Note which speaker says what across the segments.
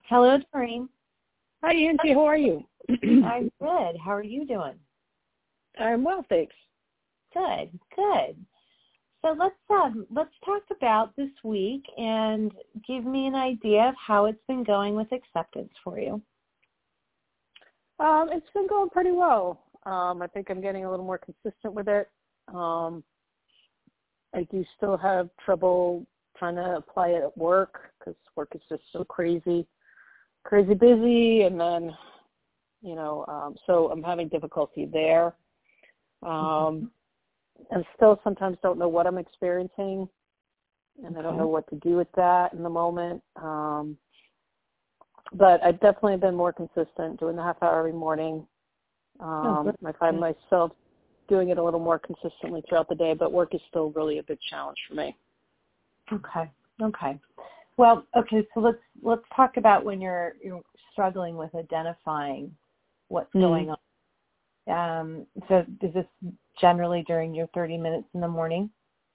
Speaker 1: Hello, Doreen.
Speaker 2: Hi, Angie. How are you?
Speaker 1: I'm good. How are you doing?
Speaker 2: I'm well, thanks.
Speaker 1: Good, good. So let's talk about this week and give me an idea of how it's been going with acceptance for you.
Speaker 2: It's been going pretty well. I think I'm getting a little more consistent with it. I do still have trouble trying to apply it at work because work is just so crazy busy, and then, so I'm having difficulty there. And still sometimes don't know what I'm experiencing, and I don't know what to do with that in the moment. But I've definitely been more consistent, doing the half hour every morning. I find myself doing it a little more consistently throughout the day, but work is still really a big challenge for me.
Speaker 1: Okay. Well, so let's talk about when you're struggling with identifying what's going on. So is this generally during your 30 minutes in the morning?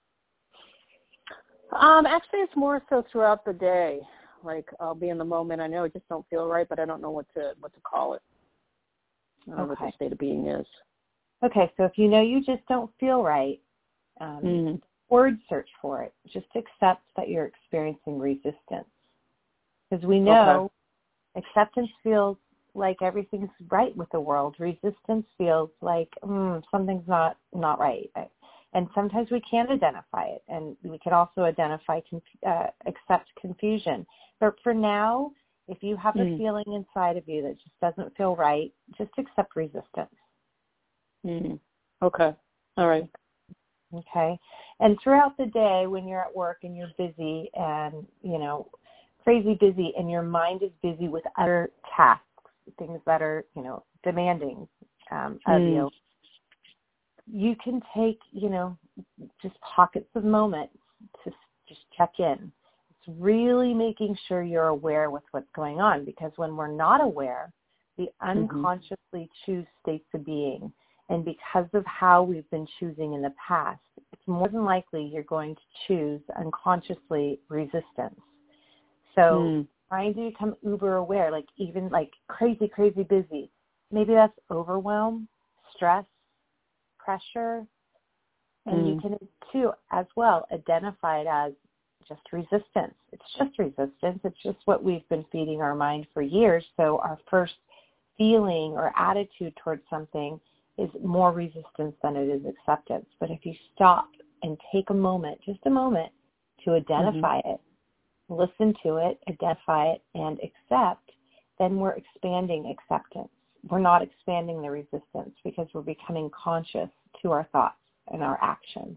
Speaker 2: Actually, it's more so throughout the day. Like, I'll be in the moment. I know I just don't feel right, but I don't know what to call it. I don't know what the state of being is.
Speaker 1: Okay, so if you know you just don't feel right, word search for it. Just accept that you're experiencing resistance. Because we know acceptance feels like everything's right with the world. Resistance feels like something's not right. And sometimes we can identify it, and we can also accept confusion. But for now, if you have a feeling inside of you that just doesn't feel right, just accept resistance.
Speaker 2: Okay. All right.
Speaker 1: Okay. And throughout the day when you're at work and you're busy and, crazy busy, and your mind is busy with other tasks, things that are, demanding of you, you can take, just pockets of moments to just check in. It's really making sure you're aware with what's going on, because when we're not aware, we unconsciously choose states of being. And because of how we've been choosing in the past, it's more than likely you're going to choose unconsciously resistance. So trying to become uber aware, like even like crazy busy, maybe that's overwhelm, stress, pressure, and you can too as well identify it as just resistance. It's just resistance. It's just what we've been feeding our mind for years. So our first feeling or attitude towards something is more resistance than it is acceptance. But if you stop and take a moment, just a moment, to identify it, listen to it, identify it, and accept, then we're expanding acceptance. We're not expanding the resistance because we're becoming conscious to our thoughts and our actions.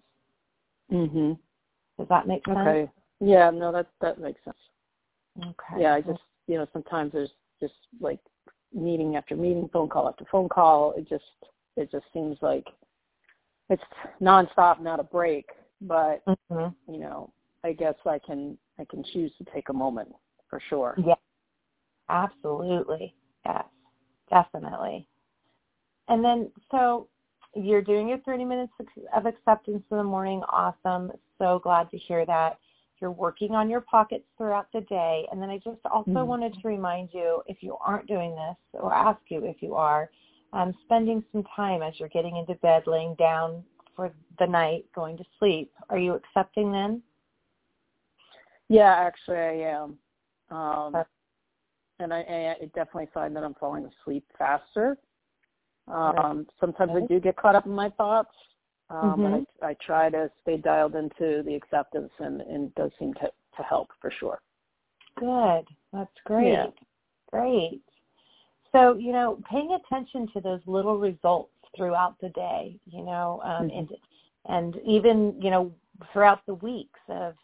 Speaker 1: Does that make sense?
Speaker 2: Okay. Yeah, no, that makes sense.
Speaker 1: Okay.
Speaker 2: Yeah, I just, sometimes there's just like meeting after meeting, phone call after phone call. It just seems like it's nonstop, not a break. But I guess I can choose to take a moment for sure.
Speaker 1: Yeah, absolutely. Yes, definitely. And then, so you're doing your 30 minutes of acceptance in the morning. Awesome. So glad to hear that. You're working on your pockets throughout the day. And then I just also wanted to remind you, if you aren't doing this, or ask you if you are, spending some time as you're getting into bed, laying down for the night, going to sleep. Are you accepting then?
Speaker 2: Yeah, actually I am. And I definitely find that I'm falling asleep faster. Sometimes I do get caught up in my thoughts, but I try to stay dialed into the acceptance, and it does seem to help for sure. Good.
Speaker 1: That's great.
Speaker 2: Yeah.
Speaker 1: Great. So, paying attention to those little results throughout the day, and even, throughout the weeks of,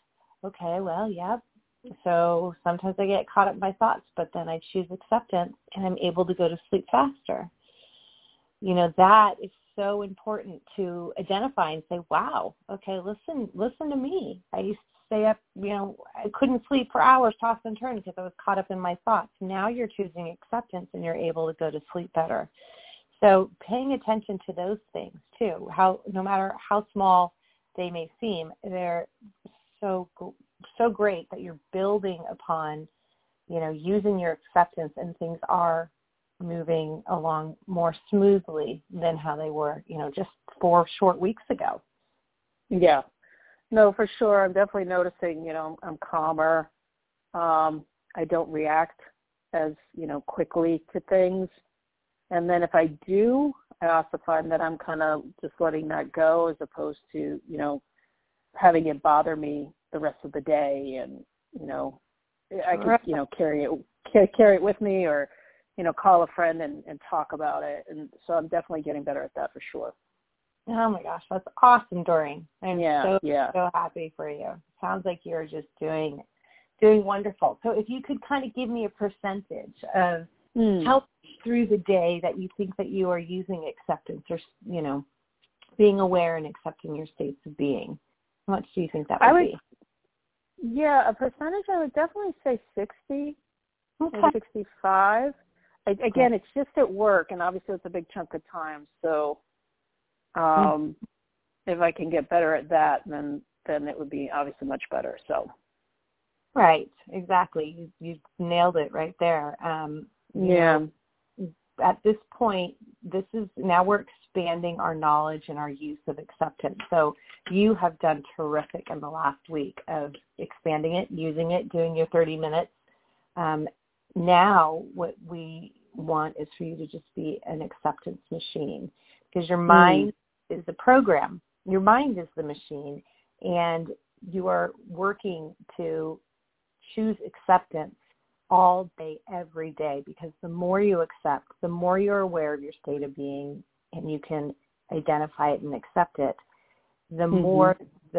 Speaker 1: so sometimes I get caught up in my thoughts, but then I choose acceptance and I'm able to go to sleep faster. That is so important to identify and say, wow, okay, listen to me. I used to stay up, I couldn't sleep for hours, toss and turn because I was caught up in my thoughts. Now you're choosing acceptance and you're able to go to sleep better. So paying attention to those things too, no matter how small they may seem, they're so great that you're building upon, using your acceptance, and things are moving along more smoothly than how they were, just 4 short weeks ago.
Speaker 2: Yeah. No, for sure. I'm definitely noticing, I'm calmer. I don't react as, quickly to things. And then if I do, I also find that I'm kind of just letting that go as opposed to, having it bother me the rest of the day. And, I could, carry it with me, or, call a friend and talk about it. And so I'm definitely getting better at that for sure.
Speaker 1: Oh my gosh, that's awesome, Doreen. I'm so happy for you. Sounds like you're just doing wonderful. So if you could kind of give me a percentage of how through the day that you think that you are using acceptance, or, being aware and accepting your states of being, how much do you think that would be?
Speaker 2: Yeah, a percentage, I would definitely say 60,
Speaker 1: okay.
Speaker 2: maybe 65. Again, it's just at work, and obviously it's a big chunk of time. So if I can get better at that, then it would be obviously much better. So.
Speaker 1: Right, exactly. You nailed it right there. At this point, now we're expanding our knowledge and our use of acceptance. So you have done terrific in the last week of expanding it, using it, doing your 30 minutes. Now what we want is for you to just be an acceptance machine, because your mind is the program. Your mind is the machine, and you are working to choose acceptance all day, every day, because the more you accept, the more you're aware of your state of being, and you can identify it and accept it, the more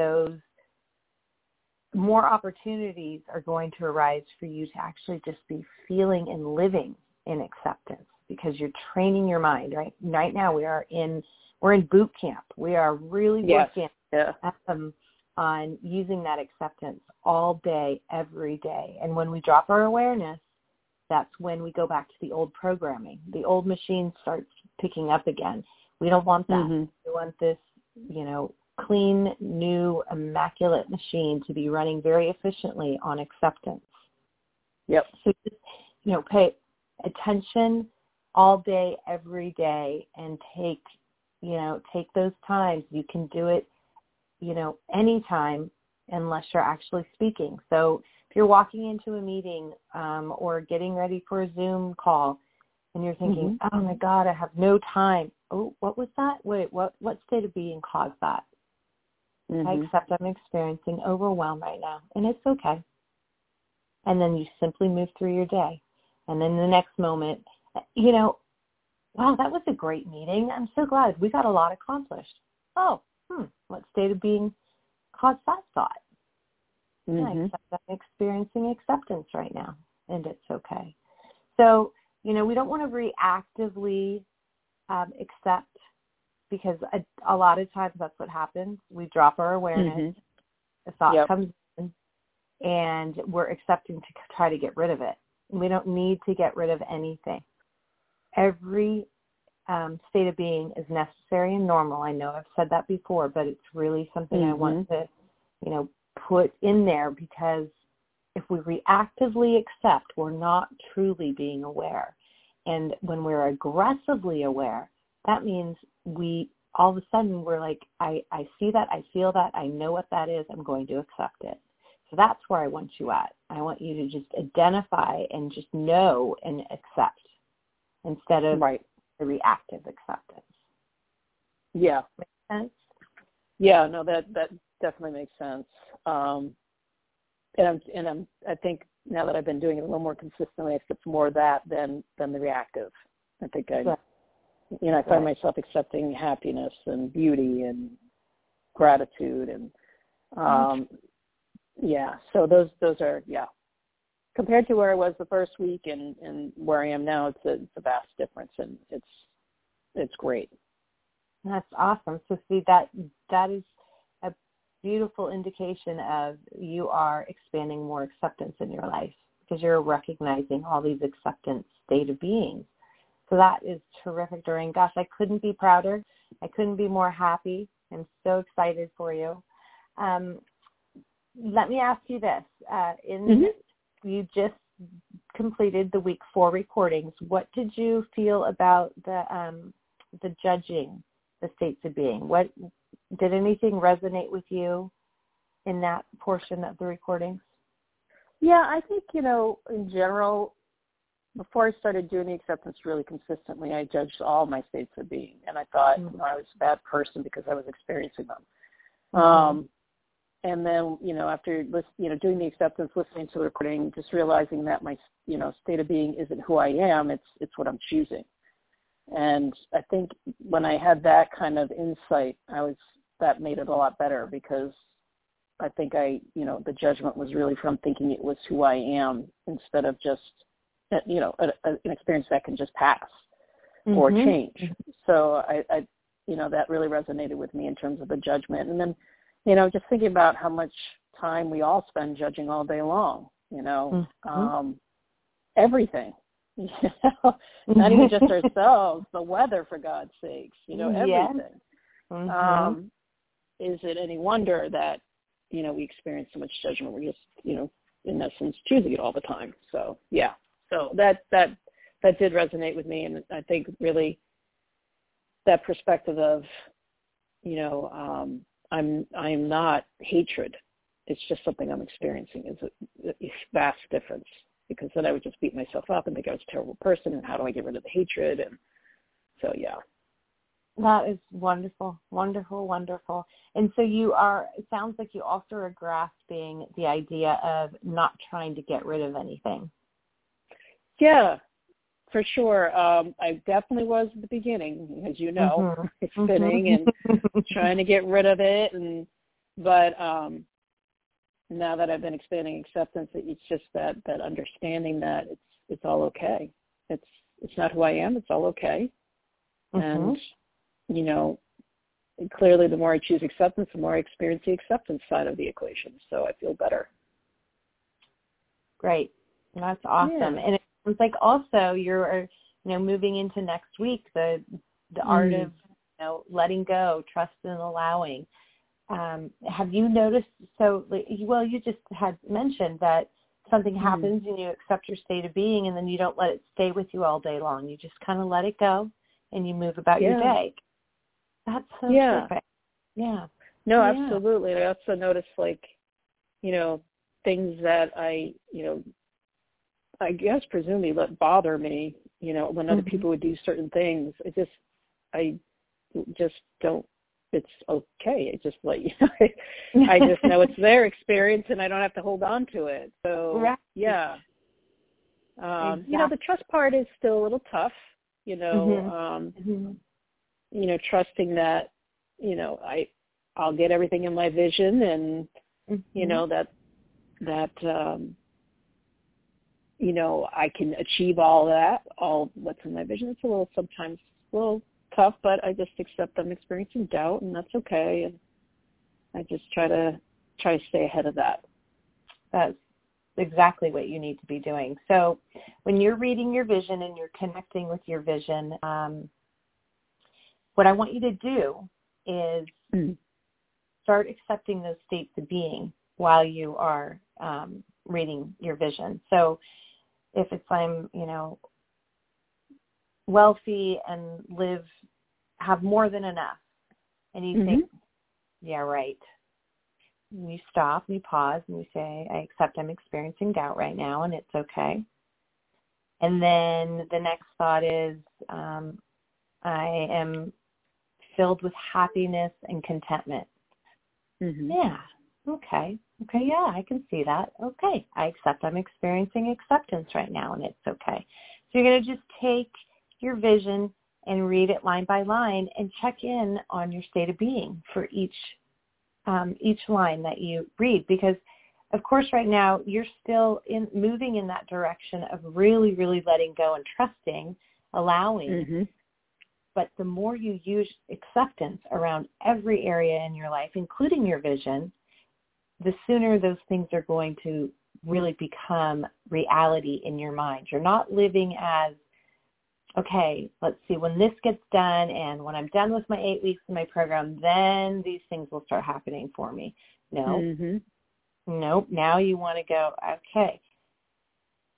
Speaker 1: opportunities are going to arise for you to actually just be feeling and living in acceptance, because you're training your mind. Right now we're in boot camp. We are really working on using that acceptance all day, every day. And when we drop our awareness, that's when we go back to the old programming. The old machine starts picking up again. We don't want that. We want this, clean, new, immaculate machine to be running very efficiently on acceptance.
Speaker 2: Yep. So
Speaker 1: just, pay attention all day, every day, and take those times. You can do it, anytime, unless you're actually speaking. So if you're walking into a meeting or getting ready for a Zoom call, and you're thinking, oh my God, I have no time. Oh, what was that? Wait, what state of being caused that? I accept I'm experiencing overwhelm right now, and it's okay. And then you simply move through your day. And then the next moment, wow, that was a great meeting. I'm so glad we got a lot accomplished. Oh, what state of being caused that thought? I accept I'm experiencing acceptance right now, and it's okay. So, we don't want to reactively accept, because a lot of times that's what happens. We drop our awareness, the thought comes in, and we're accepting to try to get rid of it. We don't need to get rid of anything. Every state of being is necessary and normal. I know I've said that before, but it's really something I want to, put in there, because if we reactively accept, we're not truly being aware. And when we're aggressively aware, that means all of a sudden we're like, I see that, I feel that, I know what that is, I'm going to accept it. So that's where I want you at. I want you to just identify and just know and accept, instead of the reactive acceptance.
Speaker 2: Yeah.
Speaker 1: Make sense?
Speaker 2: Yeah, no, that definitely makes sense. I think now that I've been doing it a little more consistently, I accept more of that than the reactive. I think I find myself accepting happiness and beauty and gratitude, and so those are compared to where I was the first week and where I am now, it's a vast difference, and it's great.
Speaker 1: That's awesome. So see, that is a beautiful indication of you are expanding more acceptance in your life, because you're recognizing all these acceptance state of beings. So that is terrific, Doreen. Gosh, I couldn't be prouder. I couldn't be more happy. I'm so excited for you. Let me ask you this. You just completed the week 4 recordings, what did you feel about the judging the states of being? What did anything resonate with you in that portion of the recordings?
Speaker 2: Yeah, I think, in general, before I started doing the acceptance really consistently, I judged all my states of being, and I thought I was a bad person because I was experiencing them. And then, after doing the acceptance, listening to the recording, just realizing that my state of being isn't who I am, it's what I'm choosing. And I think when I had that kind of insight, that made it a lot better, because I think the judgment was really from thinking it was who I am instead of just, an experience that can just pass or change. So I that really resonated with me in terms of the judgment. And then, just thinking about how much time we all spend judging all day long, everything, not even just ourselves, the weather, for God's sakes, everything. Is it any wonder that, we experience so much judgment? We're just, in essence, choosing it all the time. So, yeah. So that did resonate with me. And I think really that perspective of, I'm not hatred. It's just something I'm experiencing is a vast difference, because then I would just beat myself up and think I was a terrible person, and how do I get rid of the hatred? And so, yeah.
Speaker 1: That is wonderful, wonderful, wonderful. And so it sounds like you also are grasping the idea of not trying to get rid of anything.
Speaker 2: Yeah, for sure. I definitely was at the beginning, as you know, spinning and trying to get rid of it. But now that I've been expanding acceptance, it's just that understanding that it's all okay. It's not who I am. It's all okay. And clearly the more I choose acceptance, the more I experience the acceptance side of the equation. So I feel better.
Speaker 1: Great. That's awesome. Yeah. And it sounds like also you're, moving into next week, the art of, letting go, trust and allowing. Have you noticed, you just had mentioned that something happens and you accept your state of being, and then you don't let it stay with you all day long. You just kind of let it go and you move about your day. That's so perfect. Yeah.
Speaker 2: No, absolutely. I also noticed, things that I guess presumably that bother me, when other people would do certain things. I just don't, it's okay. It's just I just know it's their experience and I don't have to hold on to it. So, yeah. Exactly. The trust part is still a little tough, trusting that, I'll get everything in my vision, and, that I can achieve all what's in my vision. It's sometimes a little tough, but I just accept I'm experiencing doubt, and that's okay. And I just try to stay ahead of that.
Speaker 1: That's exactly what you need to be doing. So when you're reading your vision and you're connecting with your vision, what I want you to do is start accepting those states of being while you are reading your vision. So if it's I'm, wealthy and have more than enough, and you think, yeah, right. And you stop and you pause and you say, I accept I'm experiencing doubt right now, and it's okay. And then the next thought is, I am filled with happiness and contentment. Yeah. Okay. Yeah, I can see that. Okay. I accept I'm experiencing acceptance right now, and it's okay. So you're going to just take your vision and read it line by line and check in on your state of being for each line that you read, because of course right now you're still moving in that direction of really, really letting go and trusting, allowing. But the more you use acceptance around every area in your life, including your vision, the sooner those things are going to really become reality in your mind. You're not living as, okay, let's see, when this gets done and when I'm done with my 8 weeks in my program, then these things will start happening for me. No. Nope. Now you want to go, okay,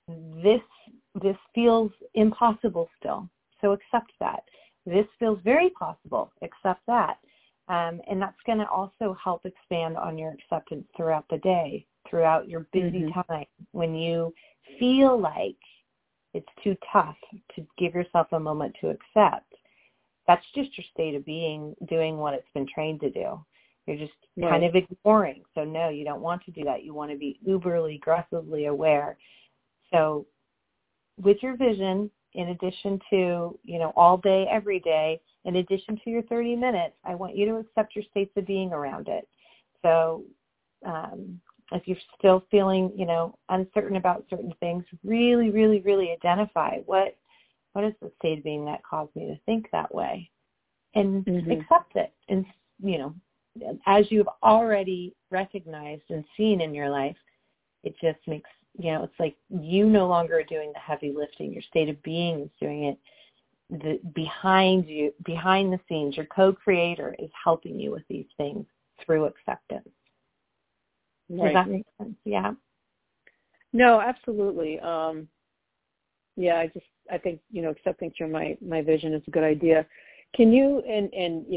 Speaker 1: this feels impossible still. So accept that. This feels very possible. Accept that. And that's going to also help expand on your acceptance throughout the day, throughout your busy time. When you feel like it's too tough to give yourself a moment to accept, that's just your state of being doing what it's been trained to do. You're just kind of ignoring. So no, you don't want to do that. You want to be uberly, aggressively aware. So with your vision, in addition to, all day, every day, in addition to your 30 minutes, I want you to accept your states of being around it. So if you're still feeling, uncertain about certain things, really, really, really identify what is the state of being that caused me to think that way, and accept it. And, as you've already recognized and seen in your life, it just makes, it's like you no longer are doing the heavy lifting. Your state of being is doing it. Behind you, behind the scenes, your co-creator is helping you with these things through acceptance. Does that make sense? Yeah.
Speaker 2: No, absolutely. I think, accepting through my vision is a good idea. Can you, and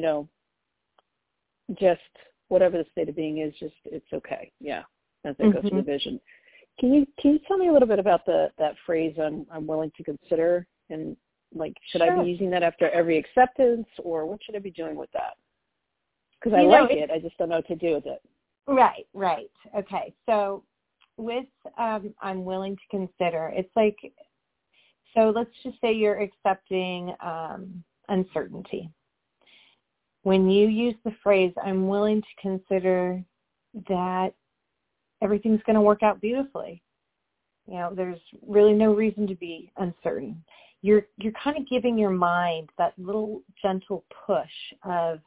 Speaker 2: just whatever the state of being is, just, it's okay. Yeah. As I go through the vision. Can you tell me a little bit about that phrase, I'm willing to consider, and should I be using that after every acceptance, or what should I be doing with that? Because I like it, I just don't know what to do with it.
Speaker 1: Right. Okay. So with I'm willing to consider, it's like, so let's just say you're accepting uncertainty. When you use the phrase, I'm willing to consider that everything's going to work out beautifully. There's really no reason to be uncertain. You're kind of giving your mind that little gentle push of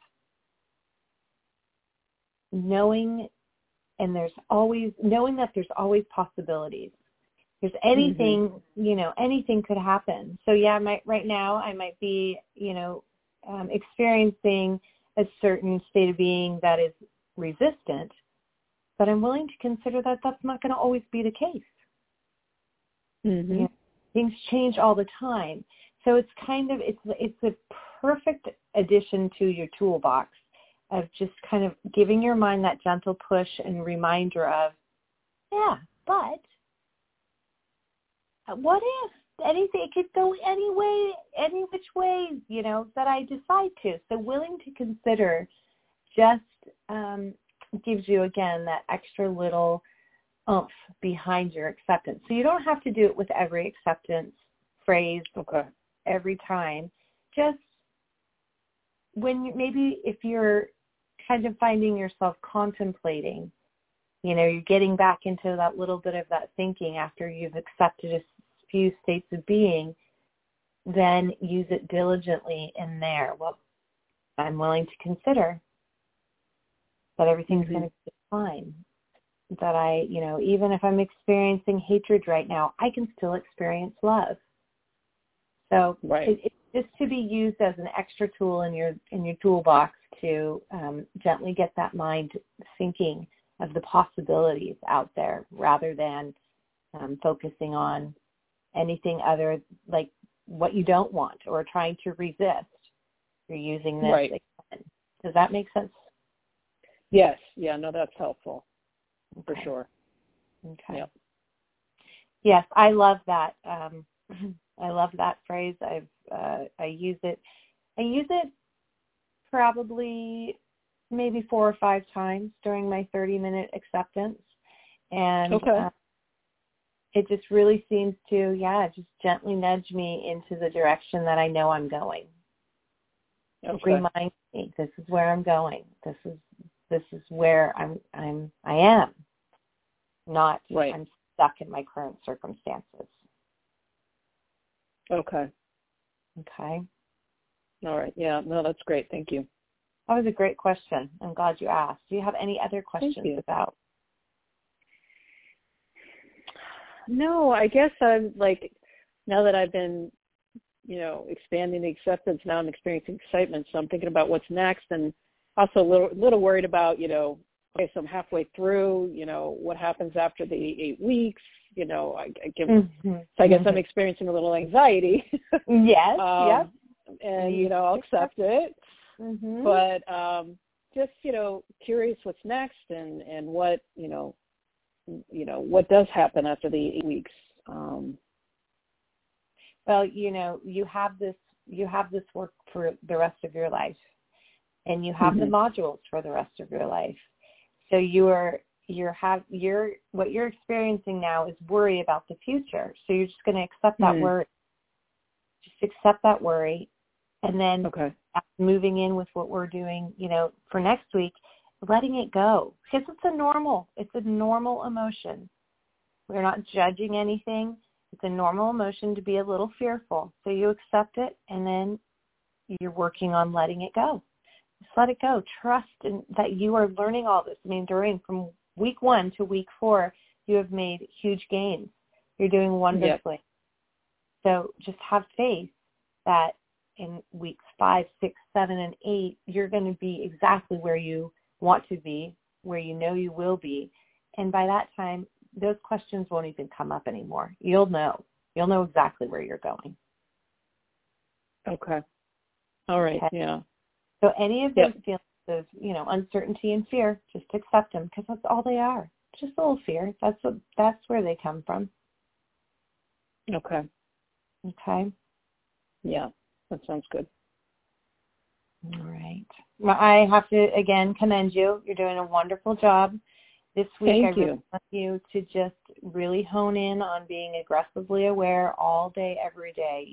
Speaker 1: knowing that there's always possibilities. There's anything, anything could happen. So right now I might be, experiencing a certain state of being that is resistant, but I'm willing to consider that that's not going to always be the case. Things change all the time. So it's it's a perfect addition to your toolbox of just kind of giving your mind that gentle push and reminder of, but what if anything, it could go any which way, that I decide to. So willing to consider just gives you, again, that extra little oomph behind your acceptance. So you don't have to do it with every acceptance phrase every time. Just when if you're kind of finding yourself contemplating, you're getting back into that little bit of that thinking after you've accepted a few states of being, then use it diligently in there. Well, I'm willing to consider that everything's going to be fine. That I, even if I'm experiencing hatred right now, I can still experience love. So it's just to be used as an extra tool in your toolbox to gently get that mind thinking of the possibilities out there, rather than focusing on anything other, like what you don't want or trying to resist. You're using this again. Does that make sense?
Speaker 2: Yes. Yeah, no, that's helpful. For sure.
Speaker 1: Okay.
Speaker 2: Yep.
Speaker 1: Yes, I love that. I love that phrase. I use it. I use it probably maybe 4 or 5 times during my 30-minute acceptance, and it just really seems to, just gently nudge me into the direction that I know I'm going. Remind me, this is where I'm going. This is where I am. Not I'm stuck in my current circumstances. Okay.
Speaker 2: All right. Yeah. No, that's great. Thank you.
Speaker 1: That was a great question. I'm glad you asked. Do you have any other questions about?
Speaker 2: No, I guess I'm now that I've been, expanding the acceptance, now I'm experiencing excitement. So I'm thinking about what's next, and also a little worried about, okay, so I'm halfway through, what happens after the 8 weeks, I give, so I guess I'm experiencing a little anxiety.
Speaker 1: Yes, yes.
Speaker 2: And, I'll accept it. Mm-hmm. But just, curious what's next and what, what does happen after the 8 weeks.
Speaker 1: Well, you have this work for the rest of your life, and you have the modules for the rest of your life. So what you're experiencing now is worry about the future. So you're just going to accept that worry. Just accept that worry, and then moving in with what we're doing, for next week, letting it go, because it's a normal emotion. We're not judging anything. It's a normal emotion to be a little fearful. So you accept it, and then you're working on letting it go. Just let it go. Trust that you are learning all this. I mean, from week 1 to week 4, you have made huge gains. You're doing wonderfully. Yep. So just have faith that in weeks 5, 6, 7, and 8, you're going to be exactly where you want to be, where you know you will be. And by that time, those questions won't even come up anymore. You'll know exactly where you're going.
Speaker 2: Okay. All right.
Speaker 1: Okay?
Speaker 2: Yeah.
Speaker 1: So any of those feelings of, uncertainty and fear, just accept them, because that's all they are. Just a little fear. That's where they come from.
Speaker 2: Okay.
Speaker 1: Okay.
Speaker 2: Yeah. That sounds good.
Speaker 1: All right. Well, I have to, again, commend you. You're doing a wonderful job. This week,
Speaker 2: Thank
Speaker 1: I really want you to just really hone in on being aggressively aware all day, every day.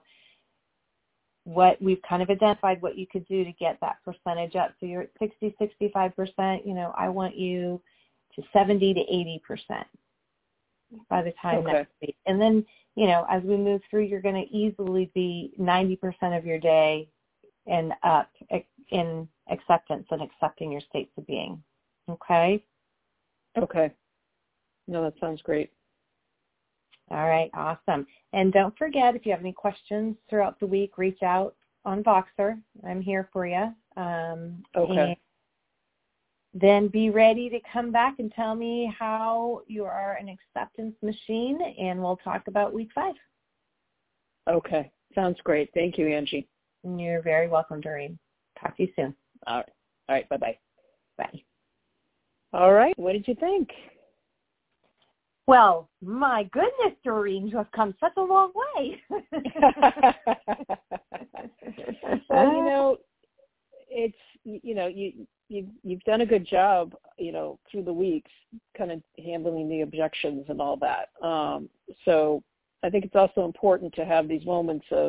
Speaker 1: What we've kind of identified what you could do to get that percentage up. So you're at 60, 65%. I want you to 70 to 80% by the time next week. And then, as we move through, you're going to easily be 90% of your day and up in acceptance and accepting your states of being. Okay?
Speaker 2: Okay. No, that sounds great.
Speaker 1: All right, awesome. And don't forget, if you have any questions throughout the week, reach out on Voxer. I'm here for you.
Speaker 2: Okay.
Speaker 1: And then be ready to come back and tell me how you are an acceptance machine, and we'll talk about week 5.
Speaker 2: Okay. Sounds great. Thank you, Angie.
Speaker 1: You're very welcome, Doreen. Talk to you soon.
Speaker 2: All right. Bye-bye.
Speaker 1: Bye.
Speaker 2: All right. What did you think?
Speaker 1: Well, my goodness, Doreen, you have come such a long way.
Speaker 2: Well, it's, you've done a good job, through the weeks, kind of handling the objections and all that. So I think it's also important to have these moments of,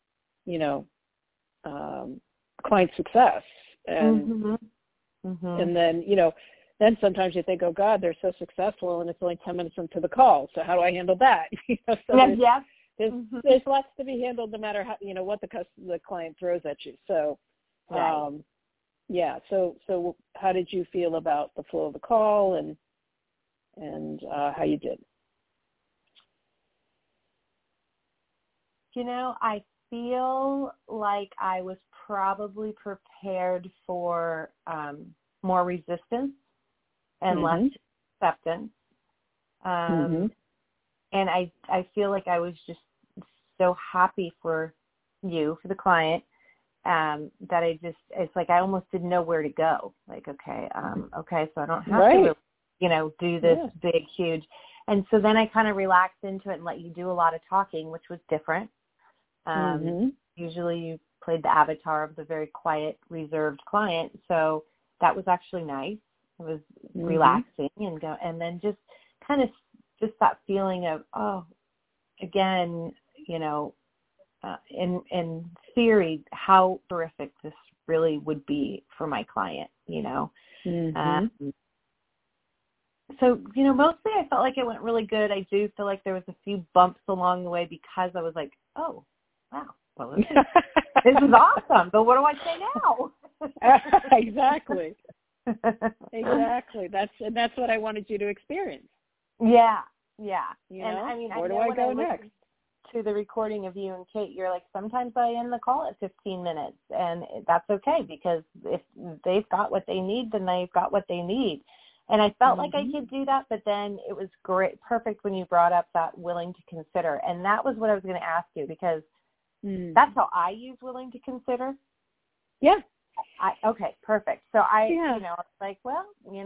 Speaker 2: client success. And, and then, then sometimes you think, oh, God, they're so successful, and it's only 10 minutes into the call. So how do I handle that? There's lots to be handled no matter how, what the client throws at you. So, So how did you feel about the flow of the call and how you did?
Speaker 1: I feel like I was probably prepared for more resistance and less acceptance. And I feel like I was just so happy for you, for the client, that it's like I almost didn't know where to go. Like, okay, so I don't have to really, do this big, huge. And so then I kind of relaxed into it and let you do a lot of talking, which was different. Usually you played the avatar of the very quiet, reserved client. So that was actually nice. It was relaxing and then just kind of just that feeling of, again, in theory, how terrific this really would be for my client, So, mostly I felt like it went really good. I do feel like there was a few bumps along the way because I was like, oh, wow, well, this is awesome. But what do I say now?
Speaker 2: Exactly. Exactly. That's what I wanted you to experience.
Speaker 1: Yeah.
Speaker 2: And
Speaker 1: I mean,
Speaker 2: where do I go next?
Speaker 1: To the recording of you and Kate, you're like, sometimes I end the call at 15 minutes, and that's okay because if they've got what they need, then they've got what they need. And I felt like I could do that, but then it was perfect when you brought up that willing to consider. And that was what I was going to ask you, because that's how I use willing to consider.
Speaker 2: Yeah.
Speaker 1: Okay, perfect. So it's like, well,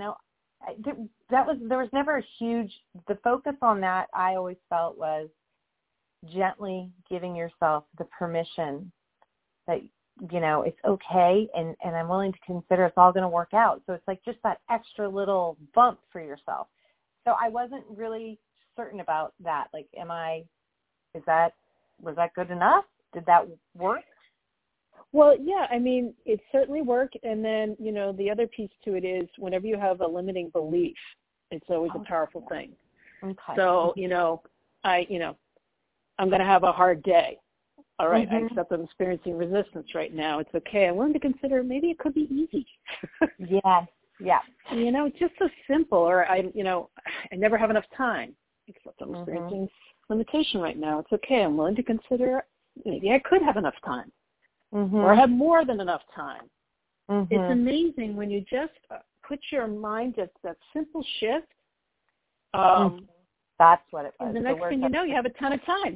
Speaker 1: there was never a huge, the focus on that I always felt was gently giving yourself the permission that, it's okay, and I'm willing to consider it's all going to work out. So it's like just that extra little bump for yourself. So I wasn't really certain about that. Like, was that good enough? Did that work?
Speaker 2: Well, yeah, I mean, it certainly worked. And then, the other piece to it is whenever you have a limiting belief, it's always a powerful thing.
Speaker 1: Okay.
Speaker 2: So, I'm going to have a hard day. All right, I accept I'm experiencing resistance right now. It's okay. I'm willing to consider maybe it could be easy.
Speaker 1: Yes. Yeah.
Speaker 2: It's just so simple. Or I never have enough time. Except I'm experiencing limitation right now. It's okay. I'm willing to consider maybe I could have enough time. Or have more than enough time. It's amazing when you just put your mind at that simple shift.
Speaker 1: That's what it was.
Speaker 2: And the next thing you know, you have a ton of time.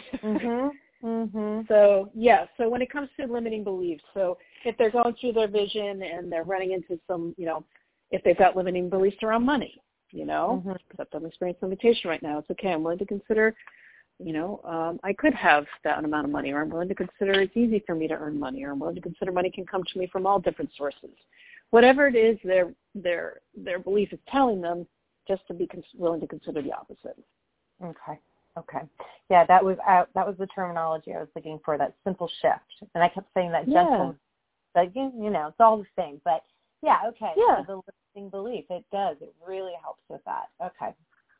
Speaker 2: So, so when it comes to limiting beliefs, so if they're going through their vision and they're running into some, if they've got limiting beliefs around money, except I'm experiencing limitation right now, it's okay. I'm willing to consider I could have that amount of money, or I'm willing to consider it's easy for me to earn money, or I'm willing to consider money can come to me from all different sources. Whatever it is their belief is telling them, just to be willing to consider the opposite.
Speaker 1: Okay. Yeah, that was the terminology I was looking for, that simple shift. And I kept saying that gentle, like, it's all the same. But, okay. Yeah. So the limiting belief, it does. It really helps with that. Okay.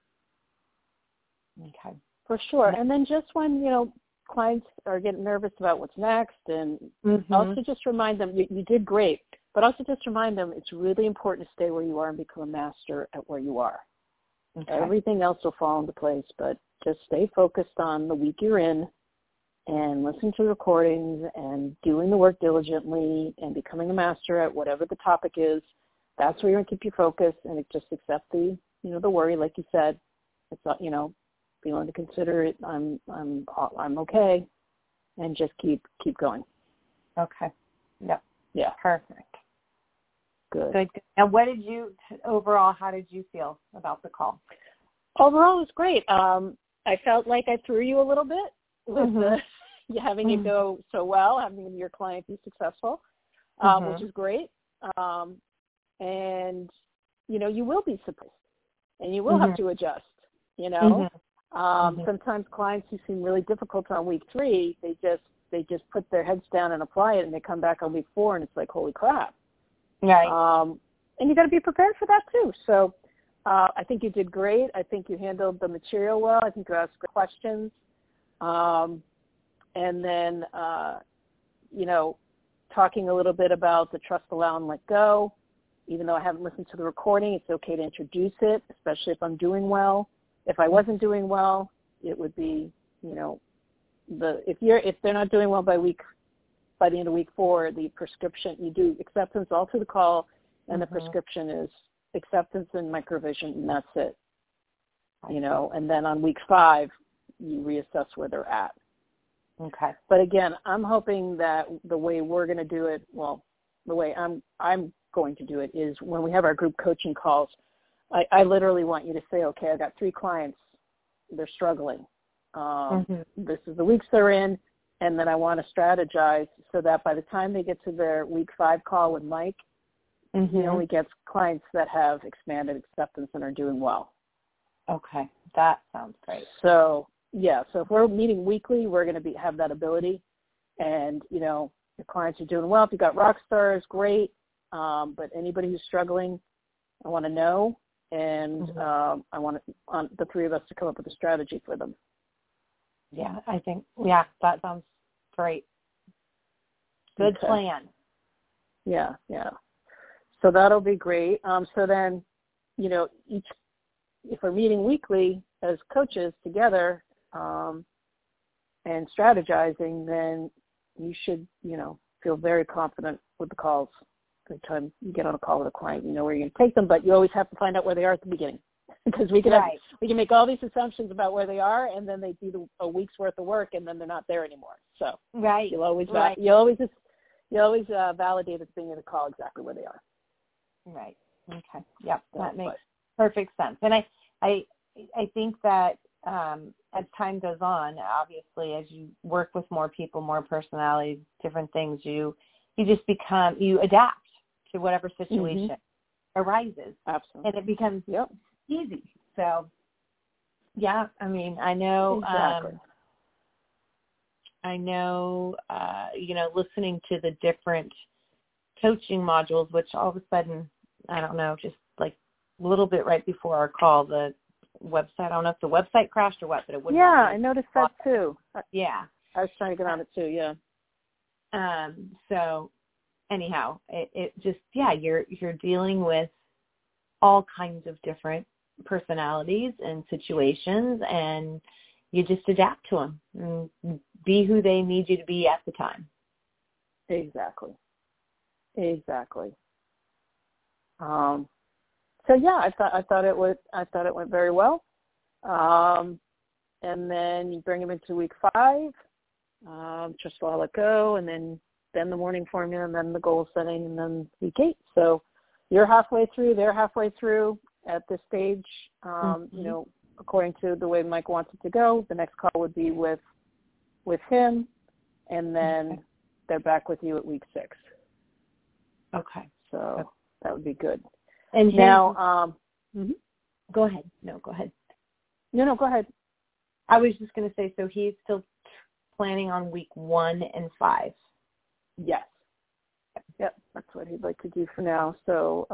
Speaker 2: For sure. And then just when, clients are getting nervous about what's next, and also just remind them, you did great, but also just remind them it's really important to stay where you are and become a master at where you are. Okay. Everything else will fall into place, but just stay focused on the week you're in and listen to recordings and doing the work diligently and becoming a master at whatever the topic is. That's where you're going to keep your focus, and just accept the worry, like you said. It's not, be willing to consider it. I'm okay, and just keep going.
Speaker 1: Okay. Yep.
Speaker 2: Yeah.
Speaker 1: Perfect. Good. And overall, how did you feel about the call?
Speaker 2: Overall, it was great. I felt like I threw you a little bit with having it go so well, having your client be successful, which is great. And, you will be surprised, and you will have to adjust, Sometimes clients who seem really difficult on week 3, they just put their heads down and apply it, and they come back on week 4, and it's like, holy crap.
Speaker 1: Right.
Speaker 2: And you got to be prepared for that too. So I think you did great. I think you handled the material well. I think you asked good questions. And then, talking a little bit about the trust, allow, and let go. Even though I haven't listened to the recording, it's okay to introduce it, especially if I'm doing well. If I wasn't doing well, it would be, if they're not doing well by the end of week 4, the prescription, you do acceptance all through the call, and the prescription is acceptance and microvision, and that's it. And then on week 5, you reassess where they're at.
Speaker 1: Okay.
Speaker 2: But again, I'm hoping that the way we're going to do it, the way I'm going to do it is when we have our group coaching calls, I literally want you to say, okay, I've got 3 clients, they're struggling. This is the weeks they're in, and then I want to strategize so that by the time they get to their week 5 call with Mike, he only gets clients that have expanded acceptance and are doing well.
Speaker 1: Okay, that sounds great.
Speaker 2: So, so if we're meeting weekly, we're going to have that ability. And, your clients are doing well. If you've got rock stars, great. But anybody who's struggling, I want to know. And I want the 3 of us to come up with a strategy for them.
Speaker 1: Yeah, I think, that sounds great. Good plan.
Speaker 2: Yeah. So that'll be great. So then, if we're meeting weekly as coaches together and strategizing, then you should, feel very confident with the calls every time you get on a call with a client, you know where you're going to take them, but you always have to find out where they are at the beginning. Because we can make all these assumptions about where they are, and then they do a week's worth of work, and then they're not there anymore. So you'll always validate at the beginning of the call exactly where they are. Right.
Speaker 1: Okay. Yep. That makes perfect sense. And I think that as time goes on, obviously, as you work with more people, more personalities, different things, you adapt to whatever situation arises.
Speaker 2: Absolutely.
Speaker 1: And it becomes easy. So, yeah, I mean, I know, listening to the different coaching modules, which all of a sudden, I don't know, just like a little bit right before our call, the website, I don't know if the website crashed or what, but it wouldn't.
Speaker 2: Yeah, I noticed that too.
Speaker 1: Yeah.
Speaker 2: I was trying to get on it too, yeah.
Speaker 1: So anyhow, it just, you're dealing with all kinds of different personalities and situations, and you just adapt to them and be who they need you to be at the time.
Speaker 2: Exactly. So yeah, I thought it went very well. And then you bring them into week 5, just let it go, and then the morning formula, and then the goal setting, and then week 8. So you're halfway through, they're halfway through at this stage. According to the way Mike wants it to go, the next call would be with him, and then they're back with you at week 6.
Speaker 1: Okay.
Speaker 2: So that would be good.
Speaker 1: And
Speaker 2: now,
Speaker 1: go ahead. No, go ahead.
Speaker 2: No, go ahead.
Speaker 1: I was just going to say, so he's still planning on week 1 and 5.
Speaker 2: Yes. Yep, that's what he'd like to do for now. So,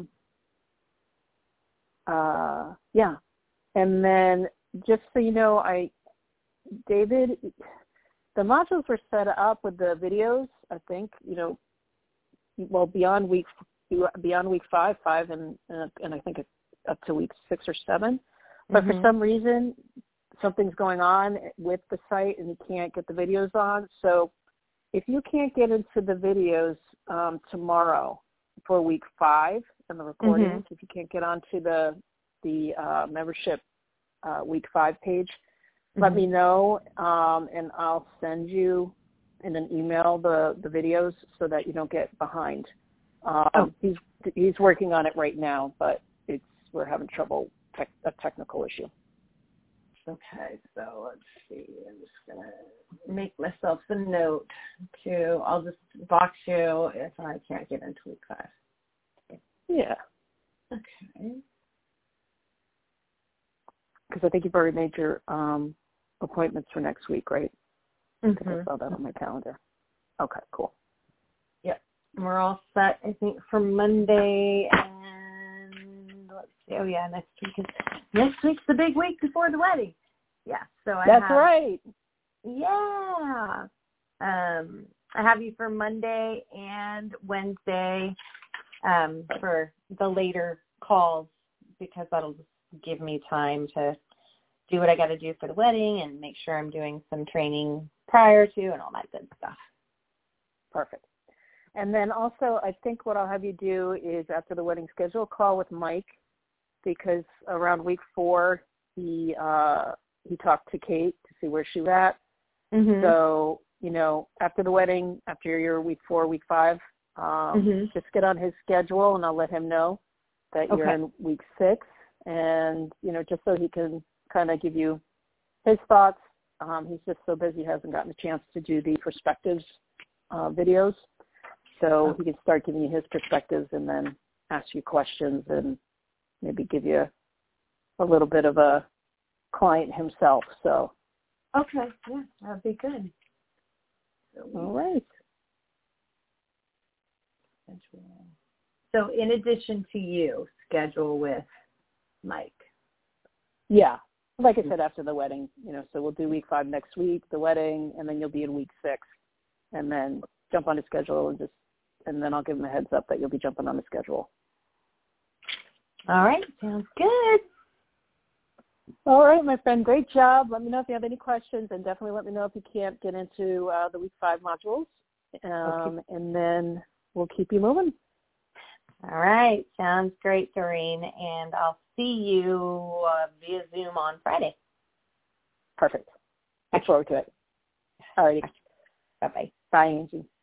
Speaker 2: and then just so you know, David, the modules were set up with the videos, I think, beyond week 5, and I think up to week 6 or 7. But for some reason, something's going on with the site and you can't get the videos on. So if you can't get into the videos tomorrow for week 5 and the recordings, if you can't get onto the membership week 5 page, let me know, and I'll send you in an email the videos so that you don't get behind. He's working on it right now, but we're having trouble, a technical issue.
Speaker 1: Okay, so let's see. I'm just going to make myself a note I'll just box you if I can't get into week 5.
Speaker 2: Yeah.
Speaker 1: Okay.
Speaker 2: Because I think you've already made your appointments for next week, right? I saw that on my calendar. Okay, cool.
Speaker 1: Yep. We're all set, I think, for Monday, and let's see. Oh, yeah, next week's the big week before the wedding. Yeah, so
Speaker 2: That's right.
Speaker 1: Yeah. I have you for Monday and Wednesday for the later calls, because that'll just give me time to do what I got to do for the wedding and make sure I'm doing some training prior to and all that good stuff.
Speaker 2: Perfect. And then also, I think what I'll have you do is after the wedding, schedule a call with Mike, because around week 4 he talked to Kate to see where she was at. So, after the wedding, after your week 4, week 5, just get on his schedule and I'll let him know that you're in week 6, and, just so he can kind of give you his thoughts. He's just so busy, hasn't gotten a chance to do the perspectives videos. So he can start giving you his perspectives and then ask you questions and maybe give you a little bit of a client himself. So.
Speaker 1: Okay, yeah, that'd be good.
Speaker 2: All right.
Speaker 1: So in addition to you, schedule with Mike.
Speaker 2: Yeah. Like I said, after the wedding, so we'll do week 5 next week, the wedding, and then you'll be in week 6, and then jump on the schedule and then I'll give him a heads up that you'll be jumping on the schedule.
Speaker 1: All right. Sounds good.
Speaker 2: All right, my friend. Great job. Let me know if you have any questions, and definitely let me know if you can't get into the week 5 modules. And then we'll keep you moving.
Speaker 1: All right. Sounds great, Doreen. And I'll see you via Zoom on Friday.
Speaker 2: Perfect. Look forward to it. All righty.
Speaker 1: Bye-bye.
Speaker 2: Bye, Angie.